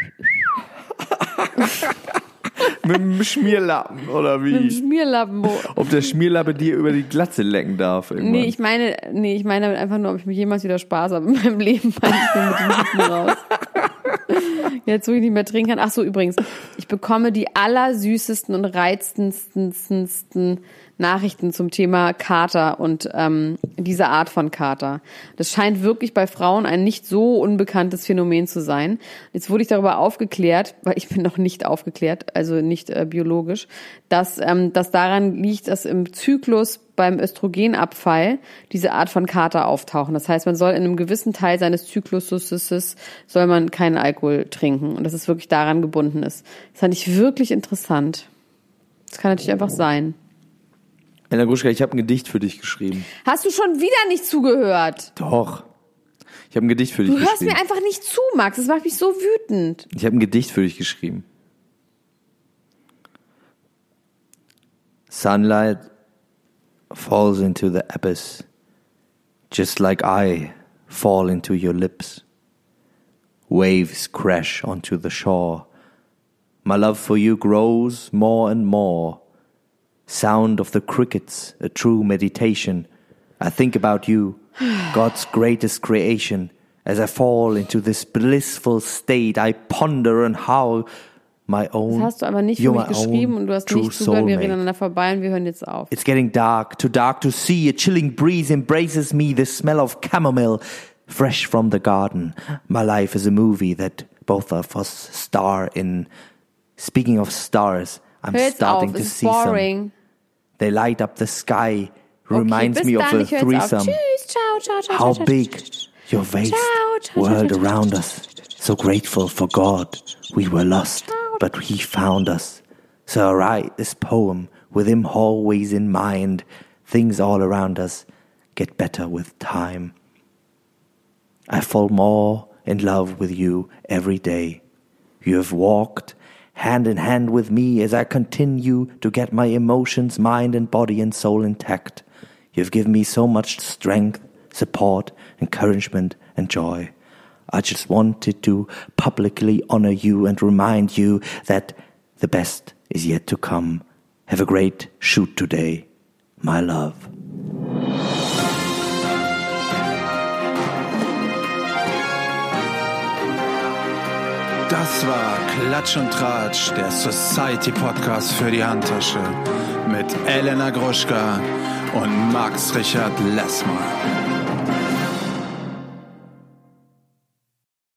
Mit dem Schmierlappen, oder mit dem wie? Schmierlappen. wo- Ob der Schmierlappe dir über die Glatze lecken darf irgendwann. Nee, ich meine, nee, ich meine damit einfach nur, ob ich mich jemals wieder Spaß habe in meinem Leben, meine ich mir mit den Hupen raus. Jetzt, wo ich nicht mehr trinken kann. Ach so, übrigens, ich bekomme die allersüßesten und reizendsten Nachrichten zum Thema Kater und ähm, diese Art von Kater. Das scheint wirklich bei Frauen ein nicht so unbekanntes Phänomen zu sein. Jetzt wurde ich darüber aufgeklärt, weil ich bin noch nicht aufgeklärt, also nicht äh, biologisch, dass ähm, das daran liegt, dass im Zyklus beim Östrogenabfall diese Art von Kater auftauchen. Das heißt, man soll in einem gewissen Teil seines Zykluses soll man keinen Alkohol trinken und dass es wirklich daran gebunden ist. Das fand ich wirklich interessant. Das kann natürlich einfach sein. Elena Gruschka, ich habe ein Gedicht für dich geschrieben. Hast du schon wieder nicht zugehört? Doch. Ich habe ein Gedicht für dich Du hörst geschrieben. mir einfach nicht zu, Max. Das macht mich so wütend. Ich habe ein Gedicht für dich geschrieben. Sunlight falls into the abyss, just like I fall into your lips. Waves crash onto the shore. My love for you grows more and more. Sound of the crickets, a true meditation. I think about you, God's greatest creation, As I fall into this blissful state, I ponder on how my own, Das hast du aber nicht für mich geschrieben und du hast nicht zugehört, wir reden aneinander vorbei und wir hören jetzt auf. It's getting dark, too dark to see. A chilling breeze embraces me, the smell of chamomile, fresh from the garden. My life is a movie that both of us star in. Speaking of stars, I'm Hör jetzt starting auf, to it's see boring. some. They light up the sky, reminds okay, me of dann, a threesome. Tschüss, ciao, ciao, ciao. How ciao, big ciao, your vast ciao, ciao, world ciao, ciao, around ciao, us. So grateful for God. We were lost, but He found us. So I write this poem with Him always in mind. Things all around us get better with time. I fall more in love with you every day. You have walked hand in hand with me as I continue to get my emotions, mind and body and soul intact. You have given me so much strength, support, encouragement and joy. I just wanted to publicly honor you and remind you that the best is yet to come. Have a great shoot today. My love. Das war Klatsch und Tratsch, der Society-Podcast für die Handtasche mit Elena Gruschka und Max Richard Lessmann.